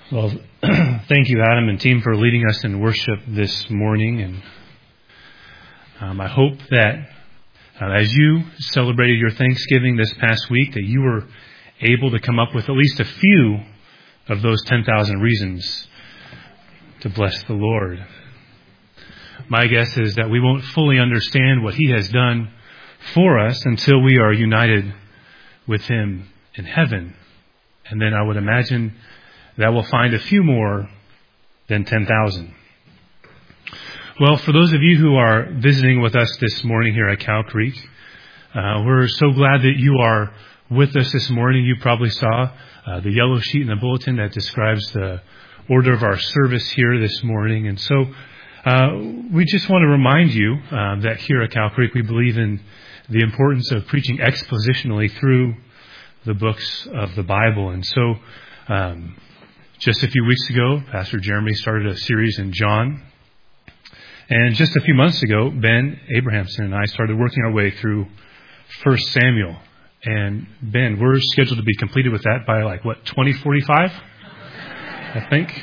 Well, thank you, Adam and team, for leading us in worship this morning. And I hope that as you celebrated your Thanksgiving this past week, that you were able to come up with at least a few of those 10,000 reasons to bless the Lord. My guess is that we won't fully understand what He has done for us until we are united with Him in heaven. And then I would imagine that we'll find a few more than 10,000. Well, for those of you who are visiting with us this morning here at Cow Creek, we're so glad that you are with us this morning. You probably saw the yellow sheet in the bulletin that describes the order of our service here this morning. And so we just want to remind you that here at Cow Creek we believe in the importance of preaching expositionally through the books of the Bible. And so just a few weeks ago, Pastor Jeremy started a series in John. And just a few months ago, Ben Abrahamson and I started working our way through 1 Samuel. And Ben, we're scheduled to be completed with that by 2045? I think.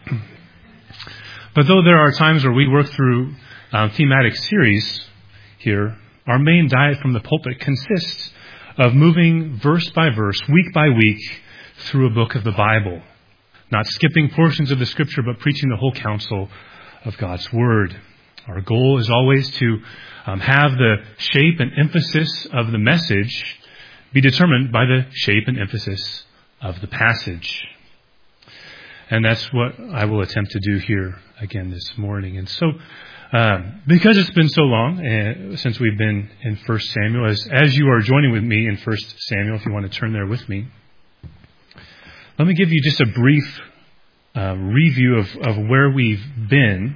But though there are times where we work through thematic series here, our main diet from the pulpit consists of moving verse by verse, week by week, through a book of the Bible. Not skipping portions of the Scripture, but preaching the whole counsel of God's Word. Our goal is always to have the shape and emphasis of the message be determined by the shape and emphasis of the passage. And that's what I will attempt to do here again this morning. And so, because it's been so long since we've been in 1 Samuel, as you are joining with me in 1 Samuel, if you want to turn there with me, let me give you just a brief review of where we've been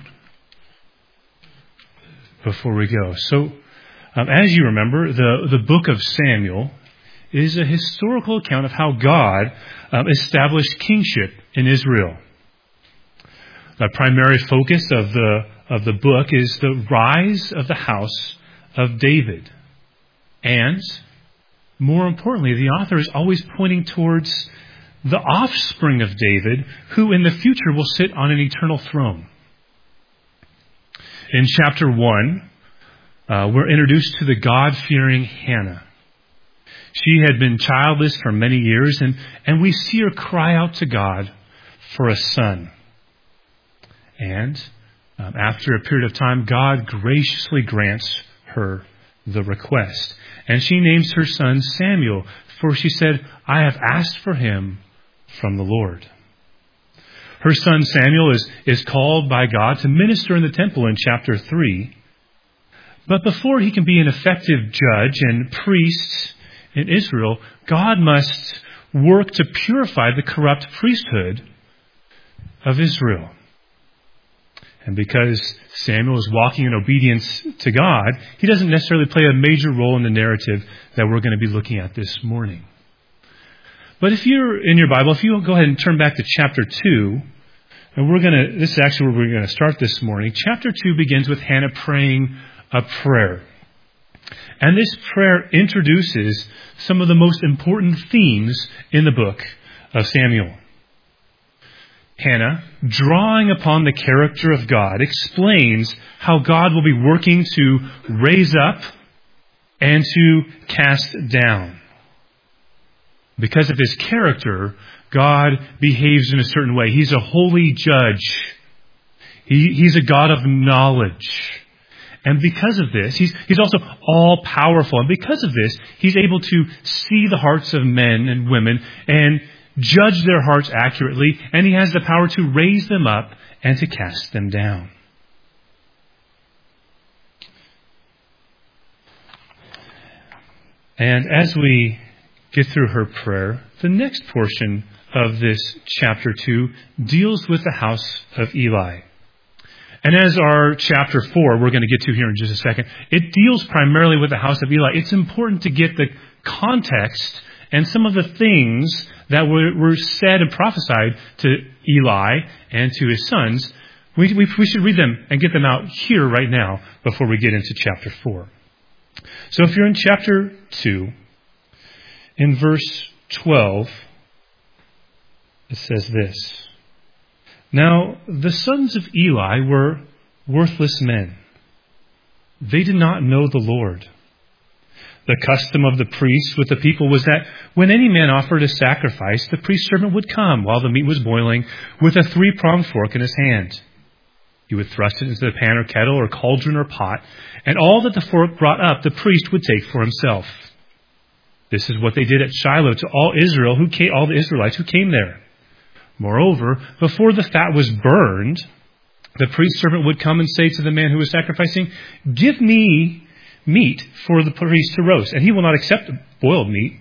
before we go. So, as you remember, the book of Samuel is a historical account of how God established kingship in Israel. The primary focus of the book is the rise of the house of David. And, more importantly, the author is always pointing towards the offspring of David, who in the future will sit on an eternal throne. In chapter 1, we're introduced to the God-fearing Hannah. She had been childless for many years, and we see her cry out to God for a son. And after a period of time, God graciously grants her the request. And she names her son Samuel, for she said, "I have asked for him from the Lord." Her son Samuel is called by God to minister in the temple in chapter 3. But before he can be an effective judge and priest in Israel, God must work to purify the corrupt priesthood of Israel. And because Samuel is walking in obedience to God, he doesn't necessarily play a major role in the narrative that we're going to be looking at this morning. But if you're in your Bible, if you go ahead and turn back to chapter 2, and this is actually where we're going to start this morning. Chapter 2 begins with Hannah praying a prayer. And this prayer introduces some of the most important themes in the book of Samuel. Hannah, drawing upon the character of God, explains how God will be working to raise up and to cast down. Because of his character, God behaves in a certain way. He's a holy judge. He's a God of knowledge. And because of this, he's also all-powerful. And because of this, he's able to see the hearts of men and women and judge their hearts accurately. And he has the power to raise them up and to cast them down. And as we get through her prayer, the next portion of this chapter 2 deals with the house of Eli. And as our chapter 4, we're going to get to here in just a second, it deals primarily with the house of Eli. It's important to get the context and some of the things that were said and prophesied to Eli and to his sons. We should read them and get them out here right now before we get into chapter 4. So if you're in chapter 2, in verse 12, it says this: Now, the sons of Eli were worthless men. They did not know the Lord. The custom of the priests with the people was that when any man offered a sacrifice, the priest servant would come while the meat was boiling with a 3-pronged fork in his hand. He would thrust it into the pan or kettle or cauldron or pot, and all that the fork brought up, the priest would take for himself. This is what they did at Shiloh to all the Israelites who came there. Moreover, before the fat was burned, the priest servant would come and say to the man who was sacrificing, "Give me meat for the priest to roast, and he will not accept boiled meat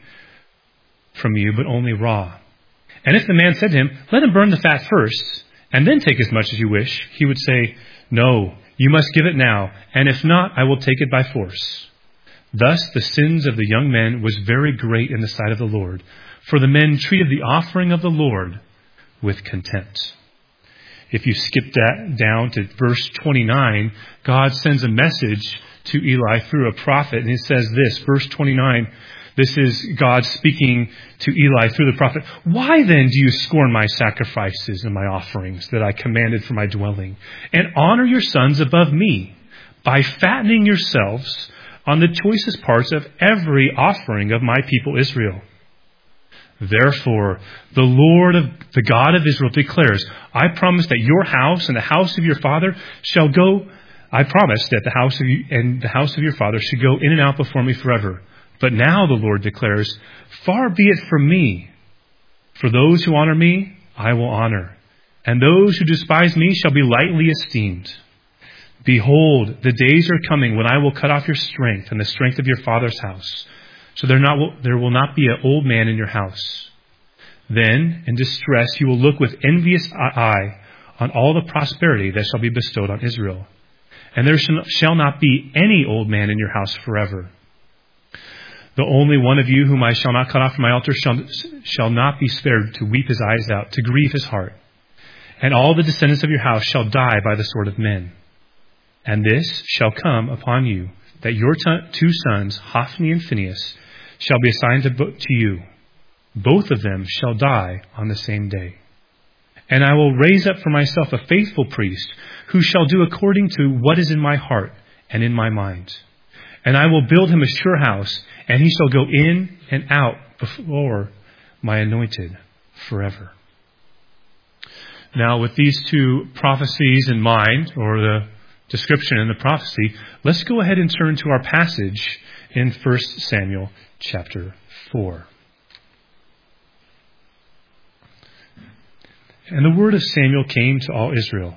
from you, but only raw." And if the man said to him, "Let him burn the fat first, and then take as much as you wish," he would say, "No, you must give it now, and if not, I will take it by force." Thus the sins of the young men was very great in the sight of the Lord, for the men treated the offering of the Lord with contempt. If you skip that down to verse 29, God sends a message to Eli through a prophet, and he says this, verse 29, this is God speaking to Eli through the prophet. "Why then do you scorn my sacrifices and my offerings that I commanded for my dwelling, and honor your sons above me by fattening yourselves on the choicest parts of every offering of my people Israel? Therefore, the Lord, the God of Israel, declares, I promise that your house and the house of your father shall go. I promise that the house of you and the house of your father should go in and out before me forever. But now the Lord declares, far be it from me. For those who honor me, I will honor, and those who despise me shall be lightly esteemed. Behold, the days are coming when I will cut off your strength and the strength of your father's house, so there will not be an old man in your house. Then, in distress, you will look with envious eye on all the prosperity that shall be bestowed on Israel. And there shall not be any old man in your house forever. The only one of you whom I shall not cut off from my altar shall not be spared to weep his eyes out, to grieve his heart. And all the descendants of your house shall die by the sword of men. And this shall come upon you, that your 2 sons, Hophni and Phinehas, shall be assigned to you. Both of them shall die on the same day. And I will raise up for myself a faithful priest, who shall do according to what is in my heart and in my mind. And I will build him a sure house, and he shall go in and out before my anointed forever. Now, with these 2 prophecies in mind, or the description in the prophecy, let's go ahead and turn to our passage in 1 Samuel chapter 4. And the word of Samuel came to all Israel.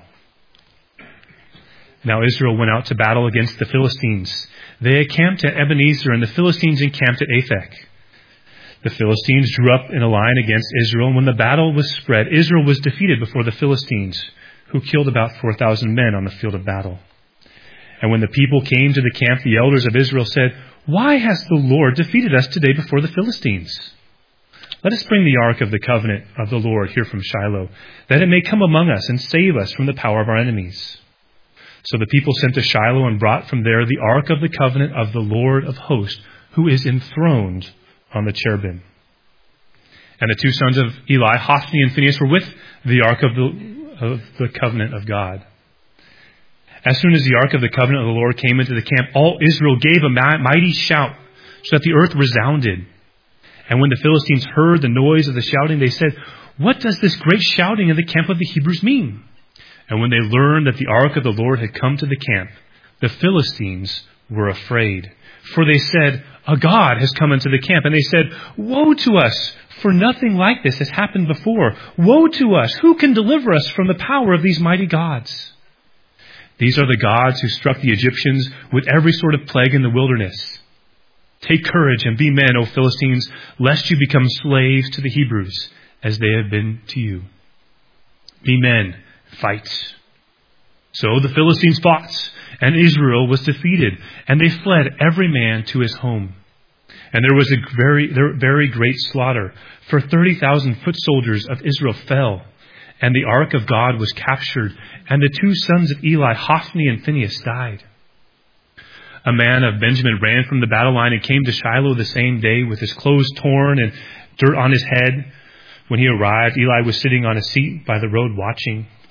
Now Israel went out to battle against the Philistines. They encamped at Ebenezer, and the Philistines encamped at Aphek. The Philistines drew up in a line against Israel, and when the battle was spread, Israel was defeated before the Philistines, who killed about 4,000 men on the field of battle. And when the people came to the camp, the elders of Israel said, Why has the Lord defeated us today before the Philistines? Let us bring the ark of the covenant of the Lord here from Shiloh, that it may come among us and save us from the power of our enemies. So the people sent to Shiloh and brought from there the ark of the covenant of the Lord of hosts, who is enthroned on the cherubim. And the 2 sons of Eli, Hophni and Phinehas, were with the ark of the covenant of God. As soon as the ark of the covenant of the Lord came into the camp, all Israel gave a mighty shout, so that the earth resounded. And when the Philistines heard the noise of the shouting, they said, What does this great shouting in the camp of the Hebrews mean? And when they learned that the ark of the Lord had come to the camp, the Philistines were afraid. For they said, A god has come into the camp. And they said, Woe to us, for nothing like this has happened before. Woe to us, who can deliver us from the power of these mighty gods? These are the gods who struck the Egyptians with every sort of plague in the wilderness. Take courage and be men, O Philistines, lest you become slaves to the Hebrews, as they have been to you. Be men, fight. So the Philistines fought, and Israel was defeated, and they fled every man to his home. And there was a very great slaughter, for 30,000 foot soldiers of Israel fell, and the ark of God was captured, and the 2 sons of Eli, Hophni and Phinehas, died. A man of Benjamin ran from the battle line and came to Shiloh the same day with his clothes torn and dirt on his head. When he arrived, Eli was sitting on a seat by the road watching.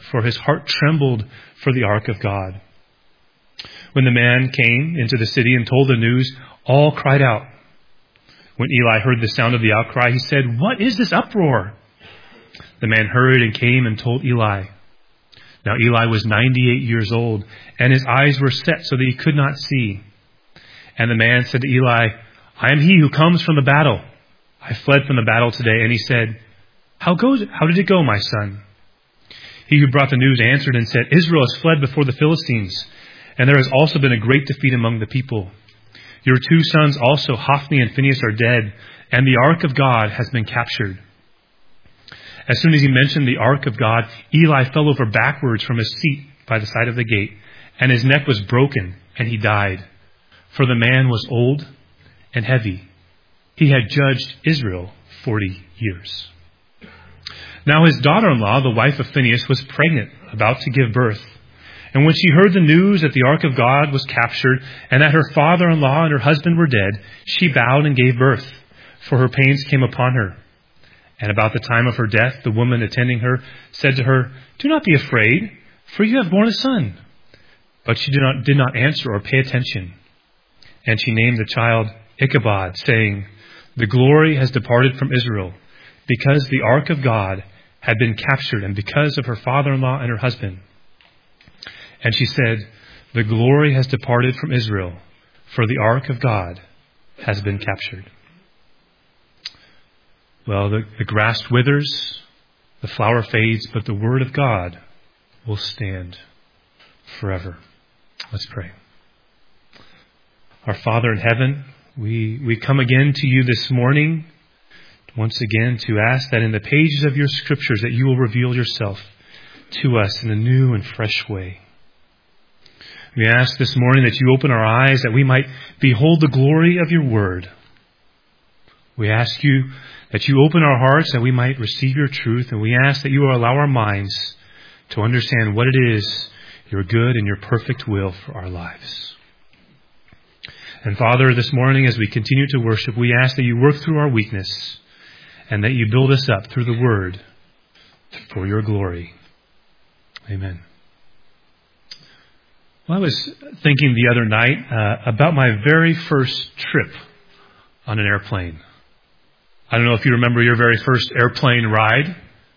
for his heart trembled for the ark of God. When the man came into the city and told the news, all cried out. When Eli heard the sound of the outcry, he said, "What is this uproar?" The man hurried and came and told Eli. Now Eli was 98 years old, and his eyes were set so that he could not see. And the man said to Eli, "I am he who comes from the battle. I fled from the battle today." And he said, How did it go, my son?" He who brought the news answered and said, "Israel has fled before the Philistines, and there has also been a great defeat among the people. Your 2 sons also, Hophni and Phinehas, are dead, and the ark of God has been captured." As soon as he mentioned the ark of God, Eli fell over backwards from his seat by the side of the gate, and his neck was broken, and he died. For the man was old and heavy. He had judged Israel 40 years. Now his daughter-in-law, the wife of Phinehas, was pregnant, about to give birth. And when she heard the news that the ark of God was captured, and that her father-in-law and her husband were dead, she bowed and gave birth, for her pains came upon her. And about the time of her death, the woman attending her said to her, "Do not be afraid, for you have borne a son." But she did not answer or pay attention. And she named the child Ichabod, saying, "The glory has departed from Israel, because the ark of God had been captured, and because of her father-in-law and her husband." And she said, "The glory has departed from Israel, for the ark of God has been captured." Well, the grass withers, the flower fades, but the word of God will stand forever. Let's pray. Our Father in heaven, we come again to you this morning, once again to ask that in the pages of your scriptures that you will reveal yourself to us in a new and fresh way. We ask this morning that you open our eyes that we might behold the glory of your word. We ask you that you open our hearts that we might receive your truth, and we ask that you will allow our minds to understand what it is, your good and your perfect will for our lives. And Father, this morning as we continue to worship, we ask that you work through our weakness and that you build us up through the word for your glory. Amen. Well, I was thinking the other night about my very first trip on an airplane. I don't know if you remember your very first airplane ride.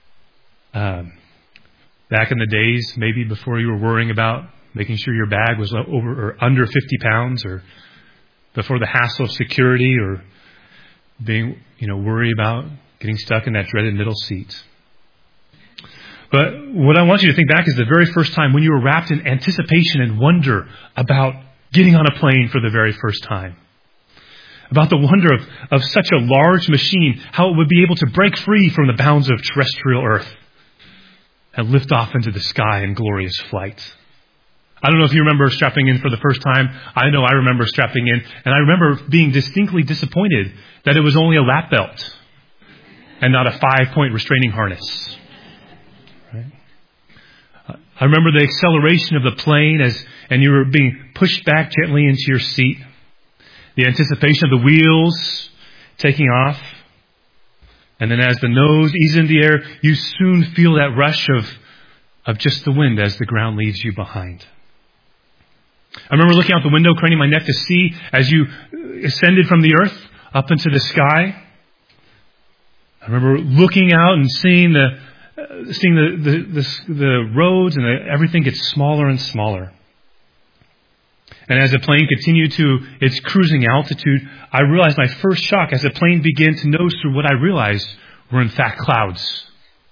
Back in the days, maybe before you were worrying about making sure your bag was over or under 50 pounds, or before the hassle of security, or being, worried about getting stuck in that dreaded middle seat. But what I want you to think back is the very first time when you were wrapped in anticipation and wonder about getting on a plane for the very first time. About the wonder of such a large machine, how it would be able to break free from the bounds of terrestrial Earth and lift off into the sky in glorious flight. I don't know if you remember strapping in for the first time. I know I remember strapping in, and I remember being distinctly disappointed that it was only a lap belt and not a 5-point restraining harness. Right? I remember the acceleration of the plane and you were being pushed back gently into your seat. The anticipation of the wheels taking off. And then as the nose eases into the air, you soon feel that rush of just the wind as the ground leaves you behind. I remember looking out the window, craning my neck to see as you ascended from the earth up into the sky. I remember looking out and seeing the roads, and everything gets smaller and smaller. And as the plane continued to its cruising altitude, I realized my first shock as the plane began to nose through what I realized were in fact clouds.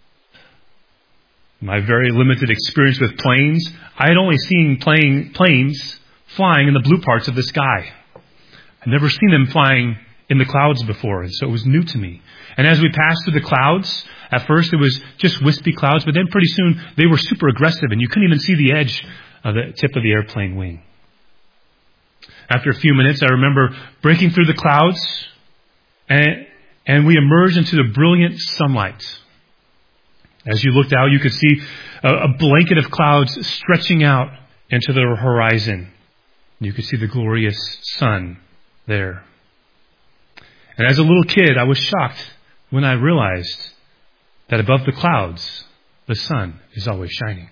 My very limited experience with planes, I had only seen planes flying in the blue parts of the sky. I'd never seen them flying in the clouds before, and so it was new to me. And as we passed through the clouds, at first it was just wispy clouds, but then pretty soon they were super aggressive, and you couldn't even see the edge of the tip of the airplane wing. After a few minutes, I remember breaking through the clouds, and we emerged into the brilliant sunlight. As you looked out, you could see a blanket of clouds stretching out into the horizon. You could see the glorious sun there. And as a little kid, I was shocked when I realized that above the clouds, the sun is always shining.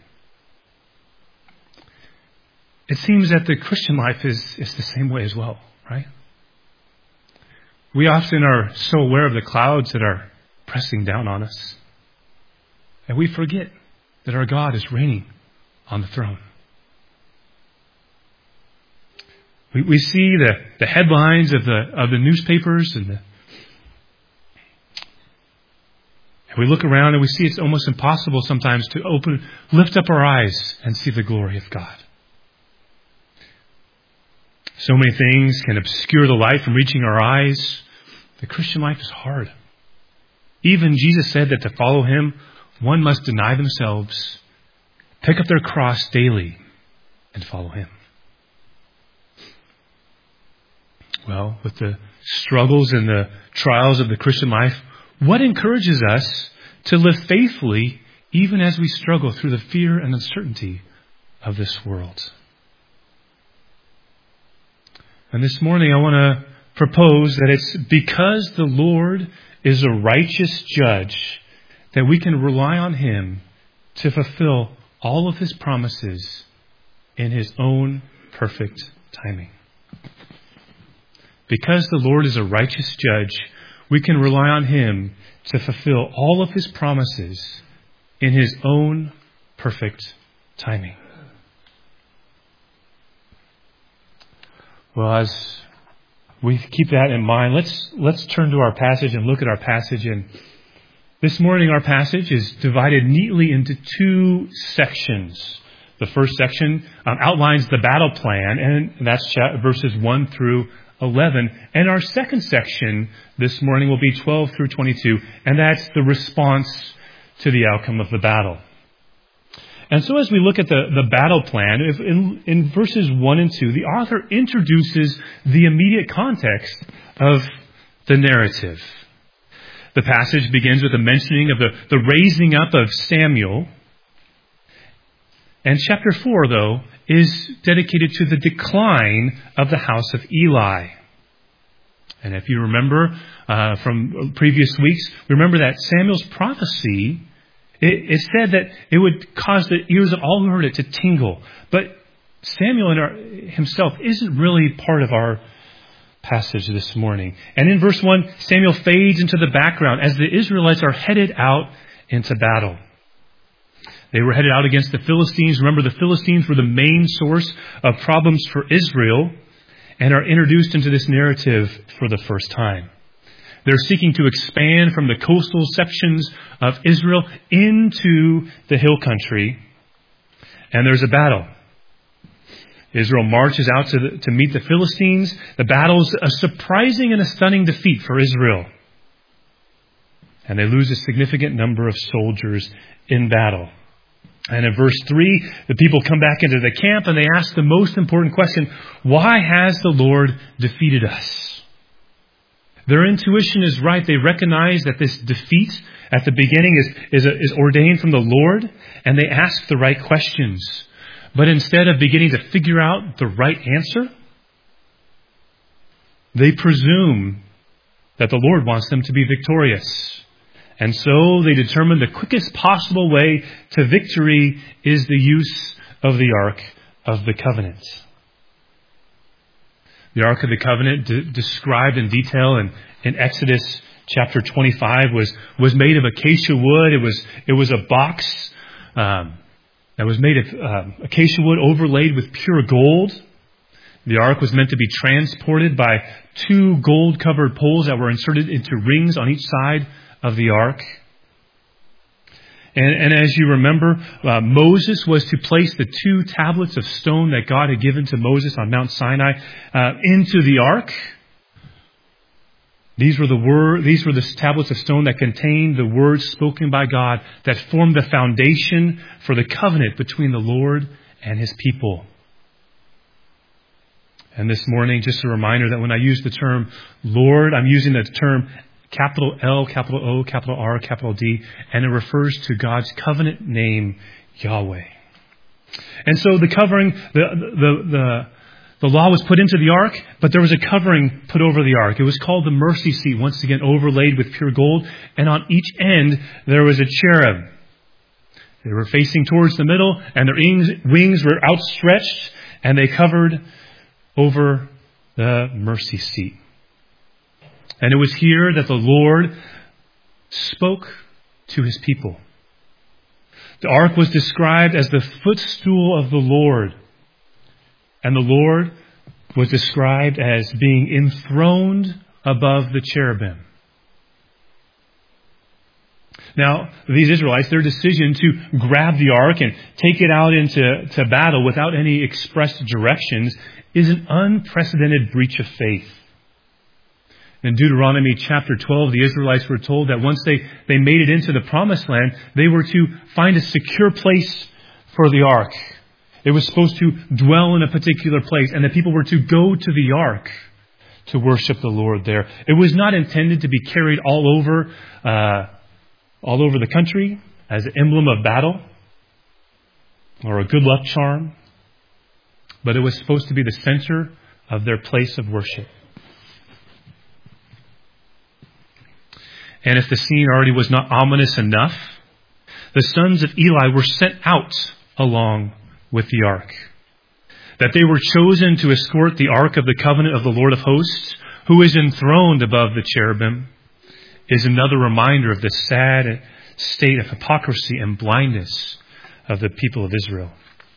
It seems that the Christian life is the same way as well, right? We often are so aware of the clouds that are pressing down on us, and we forget that our God is reigning on the throne. We see the headlines of the newspapers and we look around and we see it's almost impossible sometimes to lift up our eyes and see the glory of God. So many things can obscure the light from reaching our eyes. The Christian life is hard. Even Jesus said that to follow Him, one must deny themselves, pick up their cross daily, and follow Him. Well, with the struggles and the trials of the Christian life, what encourages us to live faithfully even as we struggle through the fear and uncertainty of this world? And this morning I want to propose that it's because the Lord is a righteous judge that we can rely on Him to fulfill all of His promises in His own perfect timing. Because the Lord is a righteous judge, we can rely on Him to fulfill all of His promises in His own perfect timing. Well, as we keep that in mind, let's turn to our passage and look at our passage. And this morning our passage is divided neatly into two sections. The first section outlines the battle plan, and that's verses 1 through 11. And our second section this morning will be 12 through 22, and that's the response to the outcome of the battle. And so as we look at the battle plan, in verses 1 and 2, the author introduces the immediate context of the narrative. The passage begins with a mentioning of the raising up of Samuel. And chapter 4, though, is dedicated to the decline of the house of Eli. And if you remember from previous weeks, remember that Samuel's prophecy, it said that it would cause the ears of all who heard it to tingle. But Samuel himself isn't really part of our passage this morning. And in verse 1, Samuel fades into the background as the Israelites are headed out into battle. They were headed out against the Philistines. Remember, the Philistines were the main source of problems for Israel and are introduced into this narrative for the first time. They're seeking to expand from the coastal sections of Israel into the hill country. And there's a battle. Israel marches out to meet the Philistines. The battle's a surprising and a stunning defeat for Israel. And they lose a significant number of soldiers in battle. And in verse 3, the people come back into the camp and they ask the most important question: why has the Lord defeated us? Their intuition is right. They recognize that this defeat at the beginning is ordained from the Lord, and they ask the right questions. But instead of beginning to figure out the right answer, they presume that the Lord wants them to be victorious. And so they determine the quickest possible way to victory is the use of the Ark of the Covenant. The Ark of the Covenant, described in detail in Exodus chapter 25, was made of acacia wood. It was a box that was made of acacia wood overlaid with pure gold. The Ark was meant to be transported by 2 gold-covered poles that were inserted into rings on each side of the Ark. And as you remember, Moses was to place the 2 tablets of stone that God had given to Moses on Mount Sinai into the Ark. These were the tablets of stone that contained the words spoken by God that formed the foundation for the covenant between the Lord and His people. And this morning, just a reminder that when I use the term Lord, I'm using the term capital L, capital O, capital R, capital D, and it refers to God's covenant name, Yahweh. And so the covering, the law was put into the ark, but there was a covering put over the ark. It was called the mercy seat, once again overlaid with pure gold, and on each end there was a cherub. They were facing towards the middle, and their wings were outstretched, and they covered over the mercy seat. And it was here that the Lord spoke to his people. The ark was described as the footstool of the Lord, and the Lord was described as being enthroned above the cherubim. Now, these Israelites, their decision to grab the ark and take it out into battle without any expressed directions is an unprecedented breach of faith. In Deuteronomy chapter 12, the Israelites were told that once they made it into the promised land, they were to find a secure place for the ark. It was supposed to dwell in a particular place, and the people were to go to the ark to worship the Lord there. It was not intended to be carried all over the country as an emblem of battle or a good luck charm, but it was supposed to be the center of their place of worship. And if the scene already was not ominous enough, the sons of Eli were sent out along with the ark. That they were chosen to escort the ark of the covenant of the Lord of hosts, who is enthroned above the cherubim, is another reminder of the sad state of hypocrisy and blindness of the people of Israel.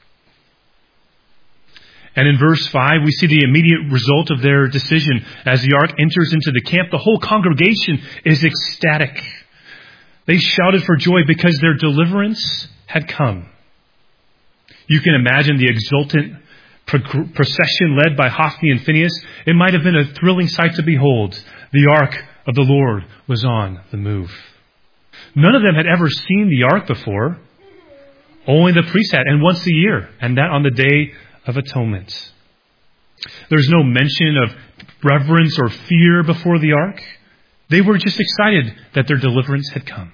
And in verse 5, we see the immediate result of their decision. As the ark enters into the camp, the whole congregation is ecstatic. They shouted for joy because their deliverance had come. You can imagine the exultant procession led by Hophni and Phinehas. It might have been a thrilling sight to behold. The ark of the Lord was on the move. None of them had ever seen the ark before. Only the priest had, and once a year, and that on the Day of Atonement. There's no mention of reverence or fear before the ark. They were just excited that their deliverance had come.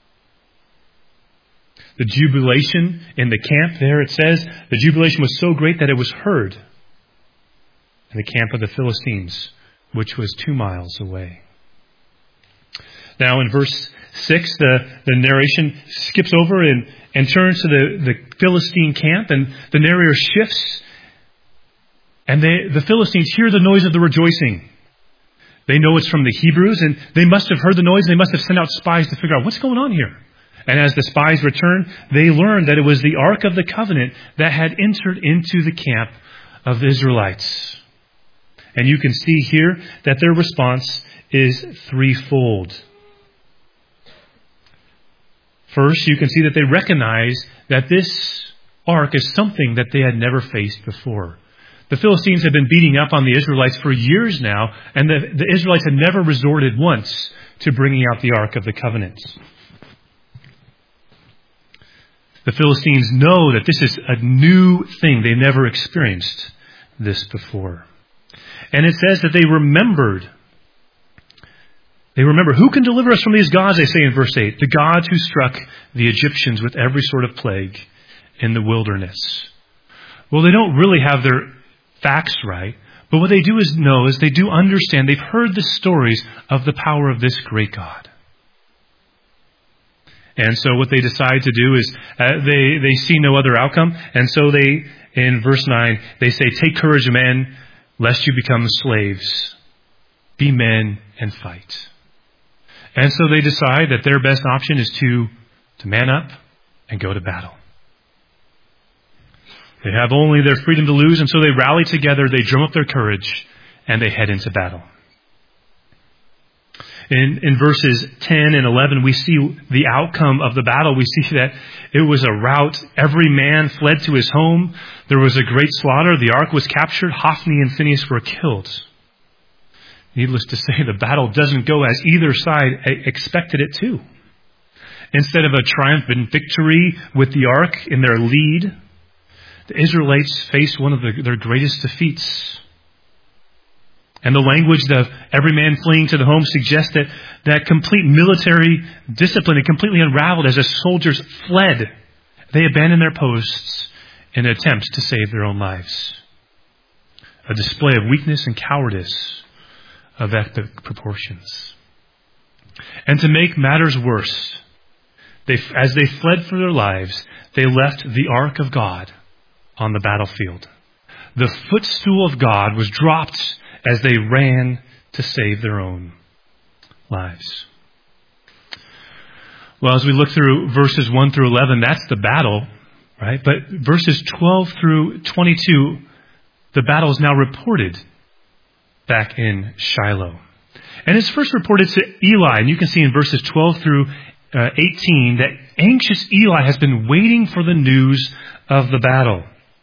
The jubilation in the camp there, it says, the jubilation was so great that it was heard in the camp of the Philistines, which was 2 miles away. Now in verse 6, the narration skips over and turns to the Philistine camp, and the narrator shifts, and the Philistines hear the noise of the rejoicing. They know it's from the Hebrews, and they must have heard the noise, and they must have sent out spies to figure out what's going on here. And as the spies returned, they learned that it was the Ark of the Covenant that had entered into the camp of the Israelites. And you can see here that their response is threefold. First, you can see that they recognize that this ark is something that they had never faced before. The Philistines had been beating up on the Israelites for years now, and the Israelites had never resorted once to bringing out the Ark of the Covenant. The Philistines know that this is a new thing. They never experienced this before. And it says that they remembered. They remember, who can deliver us from these gods, they say in verse 8. The gods who struck the Egyptians with every sort of plague in the wilderness. Well, they don't really have their facts right, but what they do is they do understand. They've heard the stories of the power of this great God. And so what they decide to do is they see no other outcome. And so they, in verse 9, they say, take courage, men, lest you become slaves. Be men and fight. And so they decide that their best option is to man up and go to battle. They have only their freedom to lose, and so they rally together, they drum up their courage, and they head into battle. In verses 10 and 11, we see the outcome of the battle. We see that it was a rout. Every man fled to his home. There was a great slaughter. The ark was captured. Hophni and Phinehas were killed. Needless to say, the battle doesn't go as either side expected it to. Instead of a triumphant victory with the ark in their lead, the Israelites face one of their greatest defeats. And the language of every man fleeing to the home suggests that complete military discipline had completely unraveled as the soldiers fled. They abandoned their posts in an attempt to save their own lives. A display of weakness and cowardice of epic proportions. And to make matters worse, As they fled for their lives, they left the ark of God on the battlefield. The footstool of God was dropped as they ran to save their own lives. Well, as we look through verses 1 through 11, that's the battle, right? But verses 12 through 22, the battle is now reported back in Shiloh. And it's first reported to Eli, and you can see in verses 12 through 18 that anxious Eli has been waiting for the news of the battle.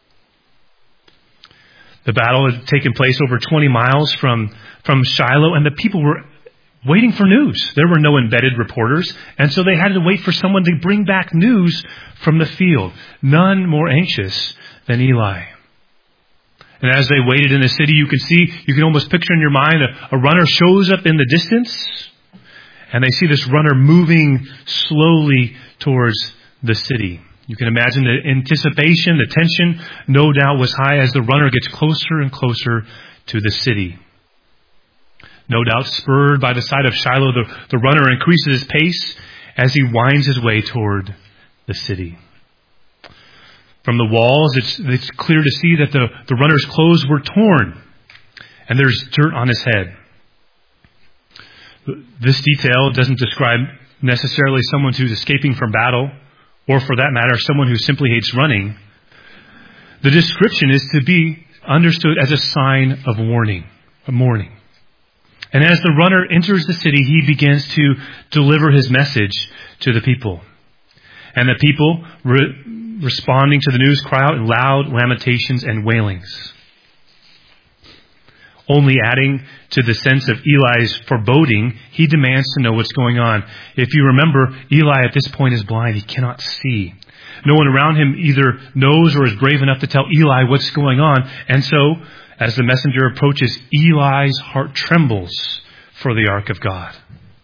The battle had taken place over 20 miles from Shiloh, and the people were waiting for news. There were no embedded reporters, and so they had to wait for someone to bring back news from the field. None more anxious than Eli. And as they waited in the city, you can almost picture in your mind a runner shows up in the distance, and they see this runner moving slowly towards the city. You can imagine the anticipation, the tension, no doubt was high as the runner gets closer and closer to the city. No doubt spurred by the sight of Shiloh, the runner increases his pace as he winds his way toward the city. From the walls, it's clear to see that the runner's clothes were torn, and there's dirt on his head. This detail doesn't describe necessarily someone who's escaping from battle, or for that matter, someone who simply hates running. The description is to be understood as a sign of mourning. And as the runner enters the city, he begins to deliver his message to the people. And the people, responding to the news, cry out in loud lamentations and wailings. Only adding to the sense of Eli's foreboding, he demands to know what's going on. If you remember, Eli at this point is blind. He cannot see. No one around him either knows or is brave enough to tell Eli what's going on. And so, as the messenger approaches, Eli's heart trembles for the ark of God.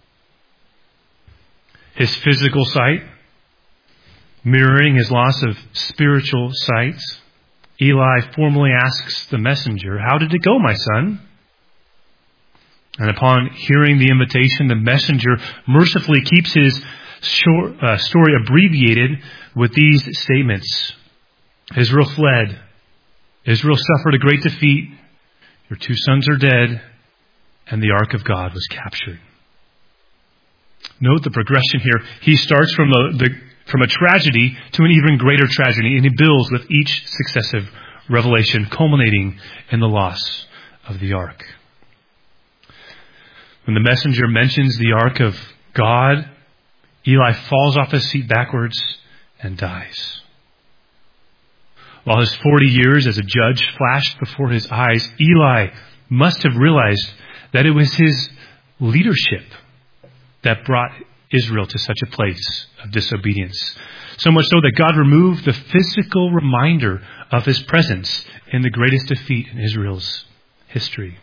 His physical sight, mirroring his loss of spiritual sight, Eli formally asks the messenger, "How did it go, my son?" And upon hearing the invitation, the messenger mercifully keeps his story abbreviated with these statements. Israel fled. Israel suffered a great defeat. Your 2 sons are dead. And the ark of God was captured. Note the progression here. He starts from a tragedy to an even greater tragedy, and he builds with each successive revelation, culminating in the loss of the ark. When the messenger mentions the ark of God, Eli falls off his seat backwards and dies. While his 40 years as a judge flashed before his eyes, Eli must have realized that it was his leadership that brought Israel to such a place of disobedience. So much so that God removed the physical reminder of his presence in the greatest defeat in Israel's history.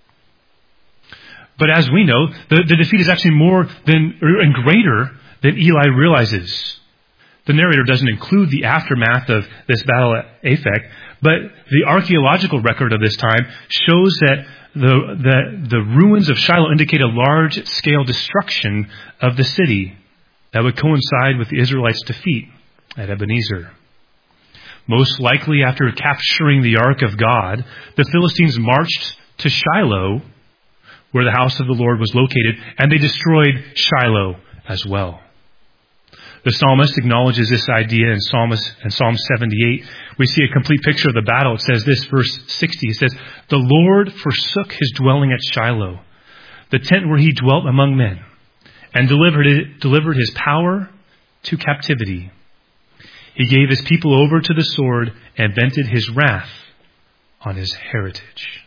But as we know, the defeat is actually more than and greater than Eli realizes. The narrator doesn't include the aftermath of this battle at Aphek, but the archaeological record of this time shows that the ruins of Shiloh indicate a large-scale destruction of the city that would coincide with the Israelites' defeat at Ebenezer. Most likely after capturing the ark of God, the Philistines marched to Shiloh, where the house of the Lord was located, and they destroyed Shiloh as well. The psalmist acknowledges this idea in Psalm 78. We see a complete picture of the battle. It says this, verse 60. It says, "The Lord forsook his dwelling at Shiloh, the tent where he dwelt among men, and delivered his power to captivity. He gave his people over to the sword and vented his wrath on his heritage."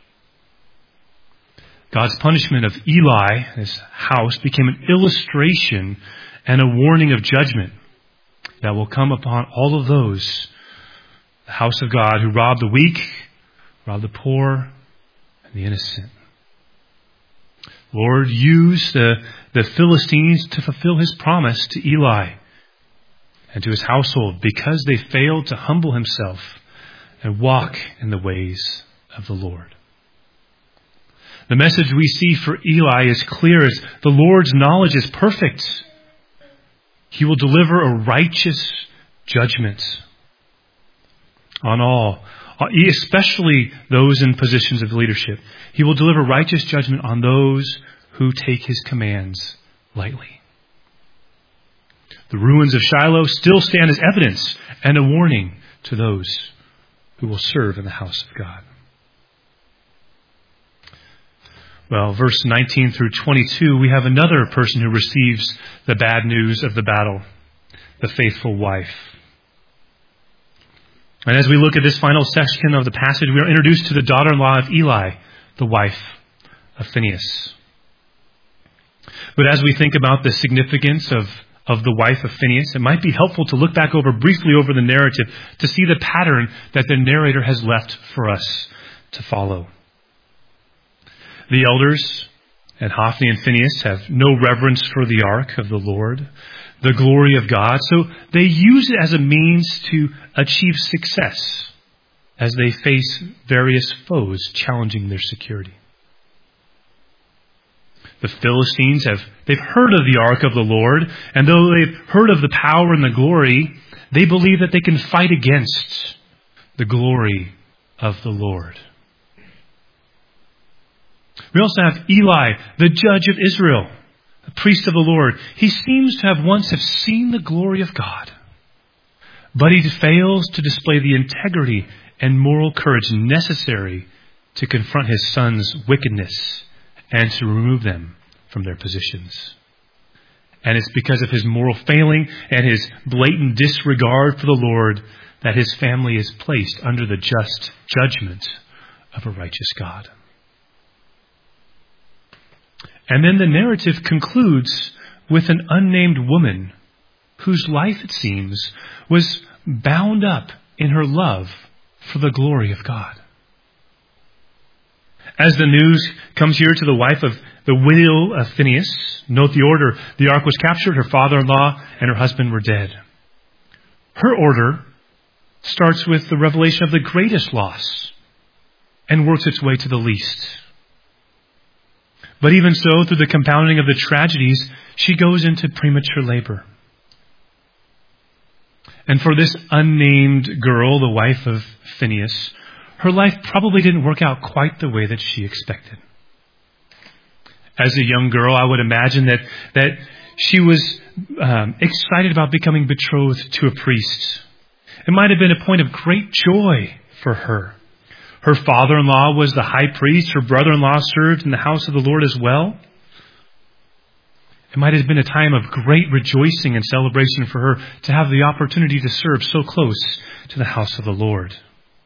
God's punishment of Eli, his house, became an illustration and a warning of judgment that will come upon all of those, the house of God, who rob the weak, rob the poor, and the innocent. Lord used the Philistines to fulfill his promise to Eli and to his household because they failed to humble himself and walk in the ways of the Lord. The message we see for Eli is clear as the Lord's knowledge is perfect. He will deliver a righteous judgment on all, especially those in positions of leadership. He will deliver righteous judgment on those who take his commands lightly. The ruins of Shiloh still stand as evidence and a warning to those who will serve in the house of God. Well, verse 19 through 22, we have another person who receives the bad news of the battle, the faithful wife. And as we look at this final section of the passage, we are introduced to the daughter-in-law of Eli, the wife of Phinehas. But as we think about the significance of the wife of Phinehas, it might be helpful to look back briefly over the narrative to see the pattern that the narrator has left for us to follow. The elders and Hophni and Phinehas have no reverence for the ark of the Lord, the glory of God, so they use it as a means to achieve success as they face various foes challenging their security. The Philistines they've heard of the ark of the Lord, and though they've heard of the power and the glory, they believe that they can fight against the glory of the Lord. We also have Eli, the judge of Israel, the priest of the Lord. He seems to have once seen the glory of God, but he fails to display the integrity and moral courage necessary to confront his son's wickedness and to remove them from their positions. And it's because of his moral failing and his blatant disregard for the Lord that his family is placed under the just judgment of a righteous God. And then the narrative concludes with an unnamed woman whose life, it seems, was bound up in her love for the glory of God. As the news comes here to the wife of the widow of Phinehas, note the order. The ark was captured, her father-in-law and her husband were dead. Her order starts with the revelation of the greatest loss and works its way to the least. But even so, through the compounding of the tragedies, she goes into premature labor. And for this unnamed girl, the wife of Phinehas, her life probably didn't work out quite the way that she expected. As a young girl, I would imagine that she was excited about becoming betrothed to a priest. It might have been a point of great joy for her. Her father-in-law was the high priest. Her brother-in-law served in the house of the Lord as well. It might have been a time of great rejoicing and celebration for her to have the opportunity to serve so close to the house of the Lord.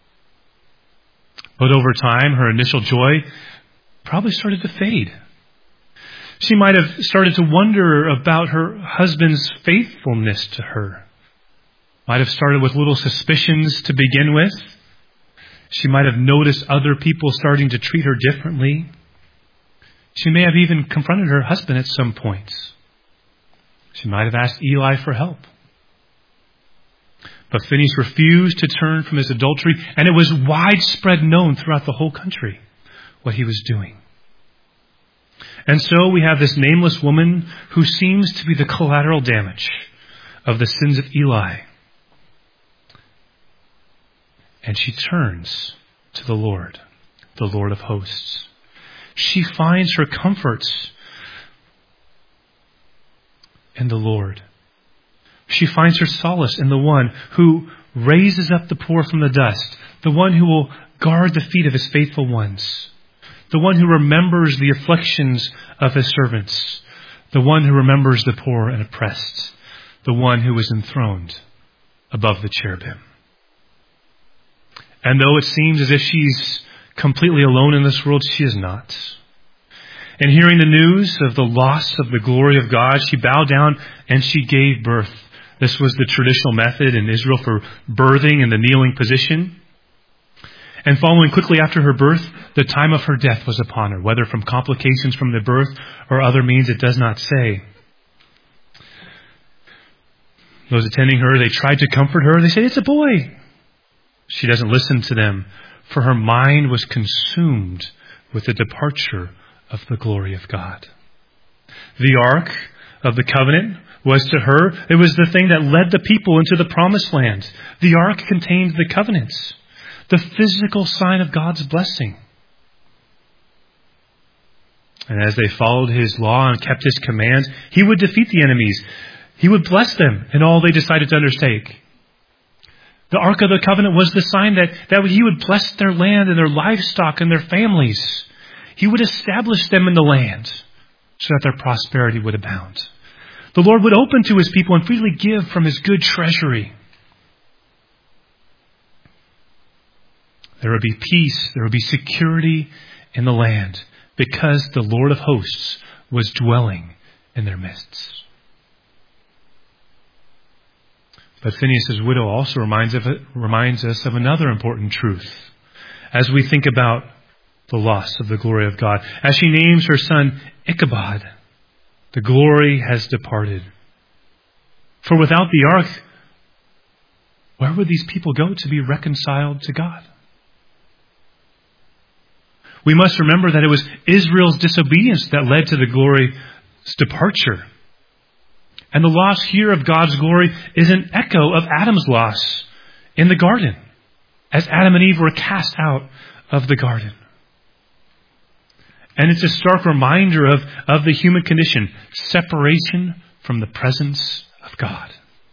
But over time, her initial joy probably started to fade. She might have started to wonder about her husband's faithfulness to her. Might have started with little suspicions to begin with. She might have noticed other people starting to treat her differently. She may have even confronted her husband at some points. She might have asked Eli for help. But Phinehas refused to turn from his adultery, and it was widespread known throughout the whole country what he was doing. And so we have this nameless woman who seems to be the collateral damage of the sins of Eli. And she turns to the Lord of hosts. She finds her comforts in the Lord. She finds her solace in the one who raises up the poor from the dust, the one who will guard the feet of his faithful ones, the one who remembers the afflictions of his servants, the one who remembers the poor and oppressed, the one who is enthroned above the cherubim. And though it seems as if she's completely alone in this world, she is not. And hearing the news of the loss of the glory of God, she bowed down and she gave birth. This was the traditional method in Israel for birthing in the kneeling position. And following quickly after her birth, the time of her death was upon her, whether from complications from the birth or other means, it does not say. Those attending her, they tried to comfort her. They said, "It's a boy." She doesn't listen to them, for her mind was consumed with the departure of the glory of God. The Ark of the Covenant was to her, it was the thing that led the people into the promised land. The ark contained the covenants, the physical sign of God's blessing. And as they followed his law and kept his commands, he would defeat the enemies. He would bless them in all they decided to undertake. The Ark of the Covenant was the sign that he would bless their land and their livestock and their families. He would establish them in the land so that their prosperity would abound. The Lord would open to his people and freely give from his good treasury. There would be peace, there would be security in the land because the Lord of hosts was dwelling in their midst. But Phinehas' widow also reminds us of another important truth as we think about the loss of the glory of God. As she names her son Ichabod, the glory has departed. For without the ark, where would these people go to be reconciled to God? We must remember that it was Israel's disobedience that led to the glory's departure. And the loss here of God's glory is an echo of Adam's loss in the garden, as Adam and Eve were cast out of the garden. And it's a stark reminder of the human condition, separation from the presence of God.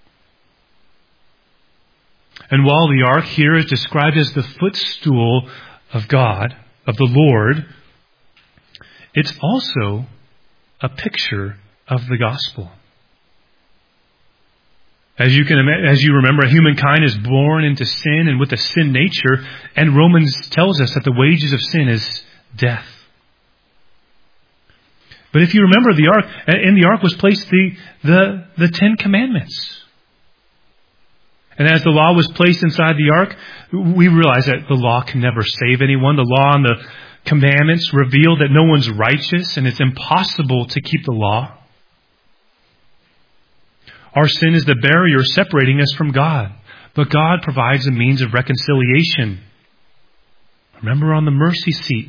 And while the ark here is described as the footstool of God, of the Lord, it's also a picture of the gospel. As you remember, humankind is born into sin and with a sin nature, and Romans tells us that the wages of sin is death. But if you remember, in the ark was placed the Ten Commandments. And as the law was placed inside the ark, we realize that the law can never save anyone. The law and the commandments reveal that no one's righteous and it's impossible to keep the law. Our sin is the barrier separating us from God. But God provides a means of reconciliation. Remember on the mercy seat,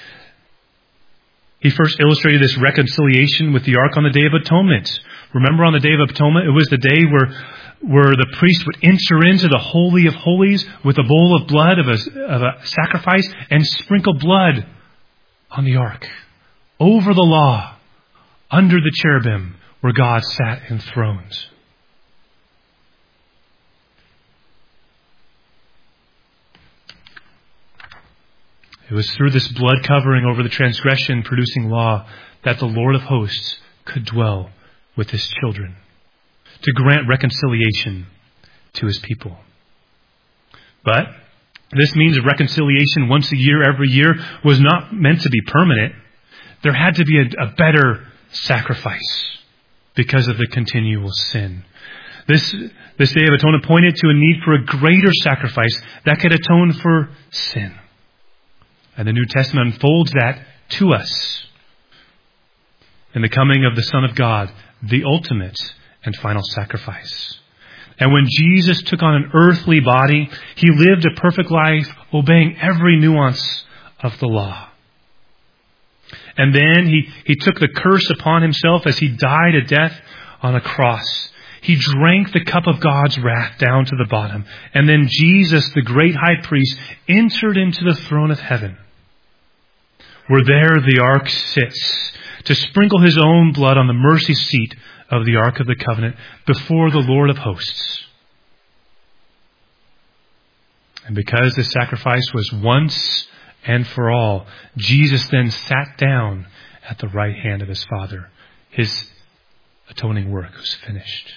he first illustrated this reconciliation with the ark on the Day of Atonement. Remember on the Day of Atonement, it was the day where the priest would enter into the Holy of Holies with a bowl of blood of a sacrifice and sprinkle blood on the ark, over the law, under the cherubim, where God sat enthroned. It was through this blood covering over the transgression producing law that the Lord of hosts could dwell with his children, to grant reconciliation to his people. But this means of reconciliation once a year, every year, was not meant to be permanent. There had to be a better sacrifice because of the continual sin. This Day of Atonement pointed to a need for a greater sacrifice that could atone for sin. And the New Testament unfolds that to us in the coming of the Son of God, the ultimate and final sacrifice. And when Jesus took on an earthly body, he lived a perfect life, obeying every nuance of the law. And then he took the curse upon himself as he died a death on a cross. He drank the cup of God's wrath down to the bottom. And then Jesus, the great high priest, entered into the throne of heaven, where there the ark sits, to sprinkle his own blood on the mercy seat of the Ark of the Covenant before the Lord of hosts. And because this sacrifice was once and for all, Jesus then sat down at the right hand of his Father. His atoning work was finished.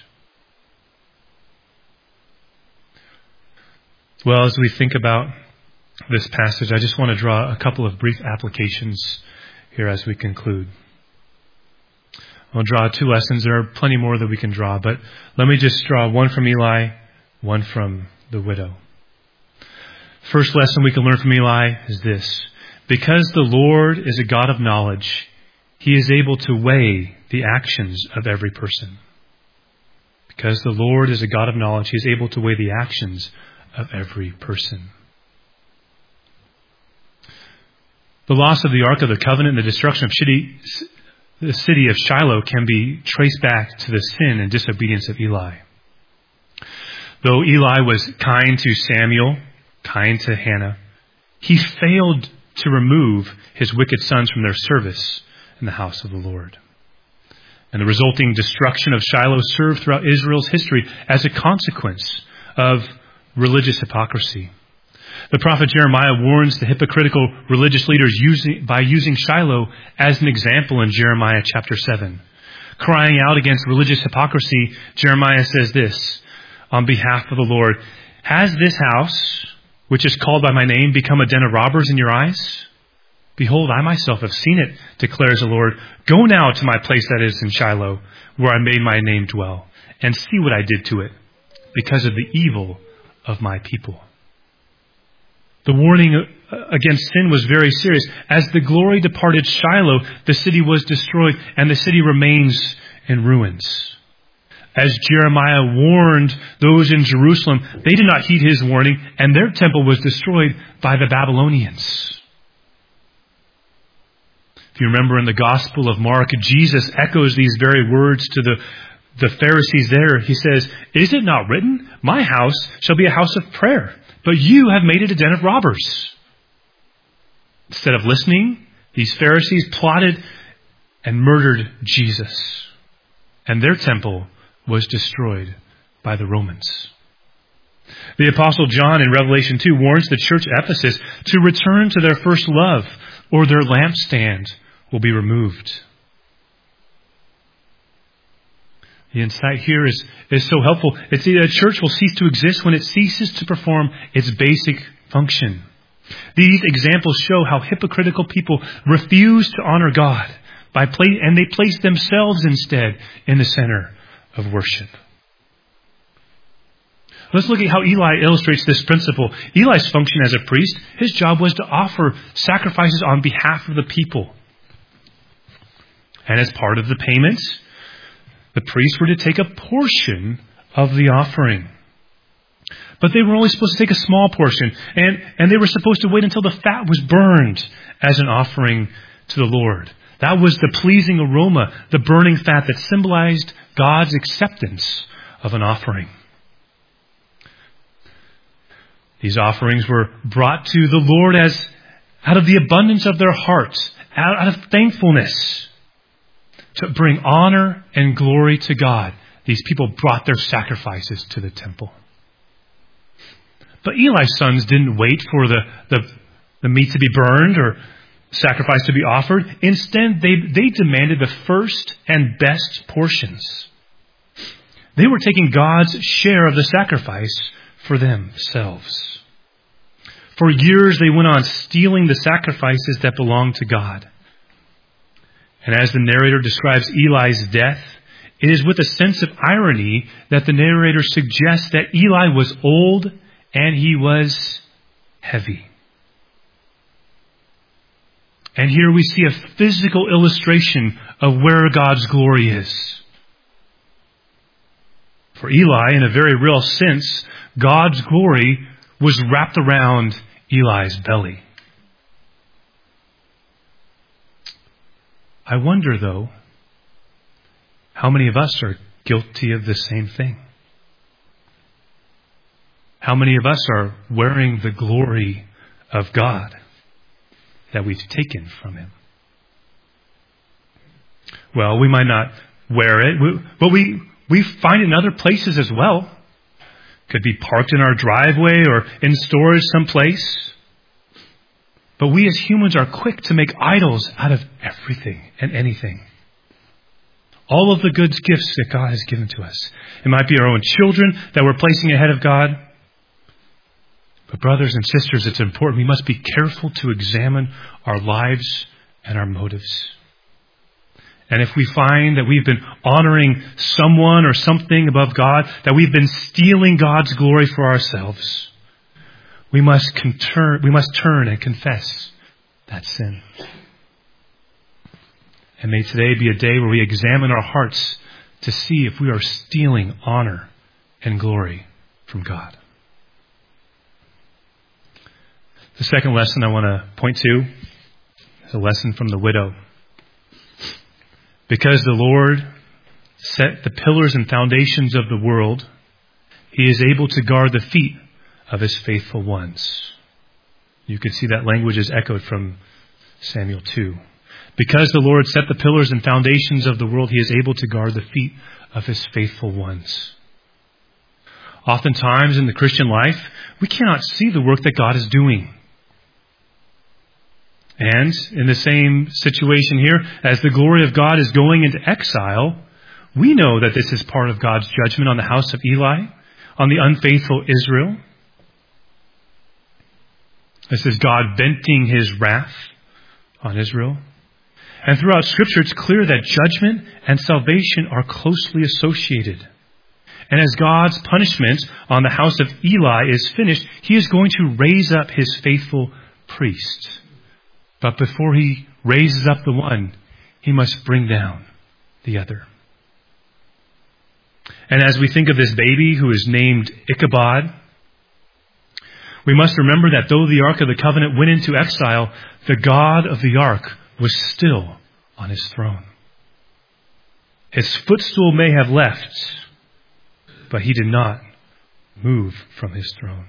Well, as we think about this passage, I just want to draw a couple of brief applications here as we conclude. I'll draw two lessons. There are plenty more that we can draw, but let me just draw one from Eli, one from the widow. First lesson we can learn from Eli is this: because the Lord is a God of knowledge, he is able to weigh the actions of every person. Because the Lord is a God of knowledge, he is able to weigh the actions of every person. The loss of the Ark of the Covenant and the destruction of the city of Shiloh can be traced back to the sin and disobedience of Eli. Though Eli was kind to Samuel, kind to Hannah, he failed to remove his wicked sons from their service in the house of the Lord. And the resulting destruction of Shiloh served throughout Israel's history as a consequence of religious hypocrisy. The prophet Jeremiah warns the hypocritical religious leaders by using Shiloh as an example in Jeremiah chapter 7. Crying out against religious hypocrisy, Jeremiah says this on behalf of the Lord, "Has this house, which is called by my name, become a den of robbers in your eyes? Behold, I myself have seen it, declares the Lord. Go now to my place that is in Shiloh, where I made my name dwell, and see what I did to it, because of the evil of my people." The warning against sin was very serious. As the glory departed Shiloh, the city was destroyed, and the city remains in ruins. As Jeremiah warned those in Jerusalem, they did not heed his warning, and their temple was destroyed by the Babylonians. If you remember in the Gospel of Mark, Jesus echoes these very words to the Pharisees there. He says, "Is it not written, 'My house shall be a house of prayer'? But you have made it a den of robbers." Instead of listening, these Pharisees plotted and murdered Jesus. And their temple was destroyed by the Romans. The Apostle John in Revelation 2 warns the church at Ephesus to return to their first love, or their lampstand will be removed. The insight here is so helpful. It's that a church will cease to exist when it ceases to perform its basic function. These examples show how hypocritical people refuse to honor God and they place themselves instead in the center of worship. Let's look at how Eli illustrates this principle. Eli's function as a priest, his job was to offer sacrifices on behalf of the people. And as part of the payments, the priests were to take a portion of the offering. But they were only supposed to take a small portion. And they were supposed to wait until the fat was burned as an offering to the Lord. That was the pleasing aroma, the burning fat that symbolized God's acceptance of an offering. These offerings were brought to the Lord as out of the abundance of their hearts, out of thankfulness. To bring honor and glory to God, these people brought their sacrifices to the temple. But Eli's sons didn't wait for the meat to be burned or sacrifice to be offered. Instead, they demanded the first and best portions. They were taking God's share of the sacrifice for themselves. For years, they went on stealing the sacrifices that belonged to God. And as the narrator describes Eli's death, it is with a sense of irony that the narrator suggests that Eli was old and he was heavy. And here we see a physical illustration of where God's glory is. For Eli, in a very real sense, God's glory was wrapped around Eli's belly. I wonder, though, how many of us are guilty of the same thing? How many of us are wearing the glory of God that we've taken from Him? Well, we might not wear it, but we find it in other places as well. Could be parked in our driveway or in storage someplace. But we as humans are quick to make idols out of everything and anything. All of the good gifts that God has given to us. It might be our own children that we're placing ahead of God. But brothers and sisters, it's important. We must be careful to examine our lives and our motives. And if we find that we've been honoring someone or something above God, that we've been stealing God's glory for ourselves, we must turn and confess that sin. And may today be a day where we examine our hearts to see if we are stealing honor and glory from God. The second lesson I want to point to is a lesson from the widow. Because the Lord set the pillars and foundations of the world, he is able to guard the feet of his faithful ones. You can see that language is echoed from Samuel 2. Because the Lord set the pillars and foundations of the world, he is able to guard the feet of his faithful ones. Oftentimes in the Christian life, we cannot see the work that God is doing. And in the same situation here, as the glory of God is going into exile, we know that this is part of God's judgment on the house of Eli, on the unfaithful Israel. This is God venting his wrath on Israel. And throughout Scripture, it's clear that judgment and salvation are closely associated. And as God's punishment on the house of Eli is finished, he is going to raise up his faithful priest. But before he raises up the one, he must bring down the other. And as we think of this baby who is named Ichabod, we must remember that though the Ark of the Covenant went into exile, the God of the Ark was still on his throne. His footstool may have left, but he did not move from his throne.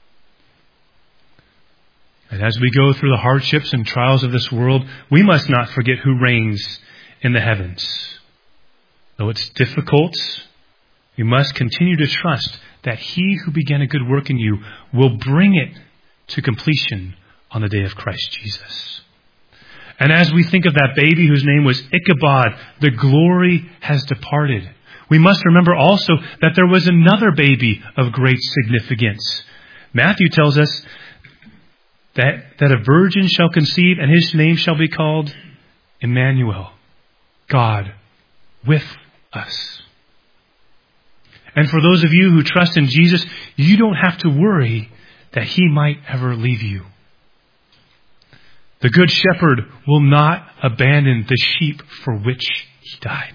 And as we go through the hardships and trials of this world, we must not forget who reigns in the heavens. Though it's difficult, we must continue to trust that he who began a good work in you will bring it to completion on the day of Christ Jesus. And as we think of that baby whose name was Ichabod, the glory has departed. We must remember also that there was another baby of great significance. Matthew tells us that a virgin shall conceive, and his name shall be called Emmanuel, God with us. And for those of you who trust in Jesus, you don't have to worry that he might ever leave you. The Good Shepherd will not abandon the sheep for which he died.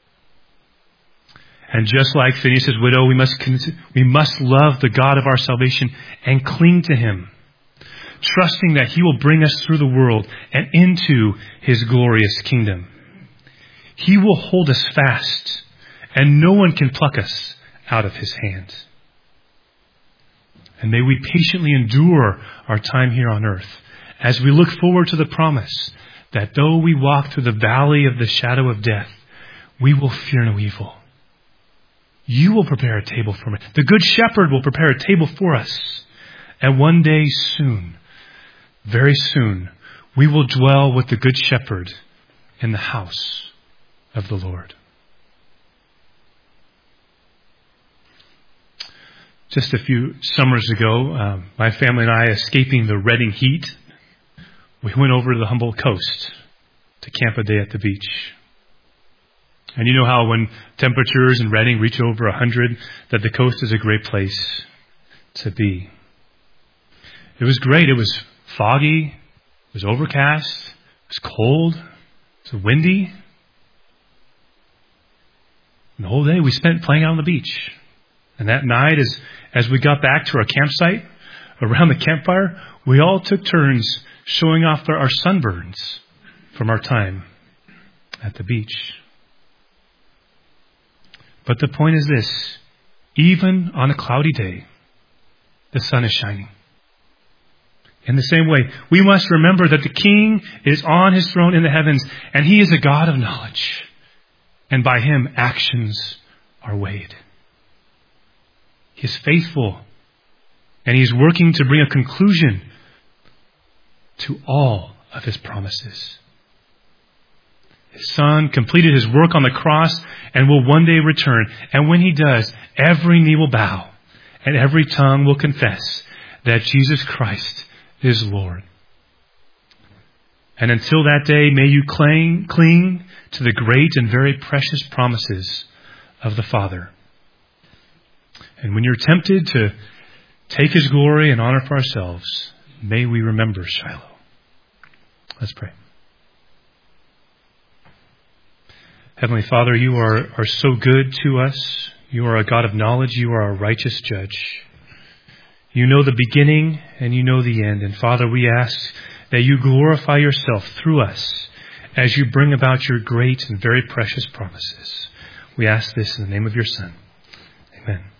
And just like Phinehas' widow, we must love the God of our salvation and cling to him, trusting that he will bring us through the world and into his glorious kingdom. He will hold us fast, and no one can pluck us out of his hand. And may we patiently endure our time here on earth as we look forward to the promise that though we walk through the valley of the shadow of death, we will fear no evil. You will prepare a table for me. The Good Shepherd will prepare a table for us. And one day soon, very soon, we will dwell with the Good Shepherd in the house of the Lord. Just a few summers ago, my family and I, escaping the Reading heat, we went over to the Humboldt coast to camp a day at the beach. And you know how when temperatures in Reading reach over 100, that the coast is a great place to be. It was great. It was foggy. It was overcast. It was cold. It was windy. And the whole day we spent playing out on the beach. And that night, as we got back to our campsite, around the campfire, we all took turns showing off our sunburns from our time at the beach. But the point is this: even on a cloudy day, the sun is shining. In the same way, we must remember that the King is on his throne in the heavens, and he is a God of knowledge. And by him, actions are weighed. He is faithful, and he is working to bring a conclusion to all of his promises. His Son completed his work on the cross and will one day return. And when he does, every knee will bow and every tongue will confess that Jesus Christ is Lord. And until that day, may you cling to the great and very precious promises of the Father. And when you're tempted to take his glory and honor for ourselves, may we remember Shiloh. Let's pray. Heavenly Father, you are so good to us. You are a God of knowledge. You are a righteous judge. You know the beginning and you know the end. And Father, we ask that you glorify yourself through us as you bring about your great and very precious promises. We ask this in the name of your Son. Amen.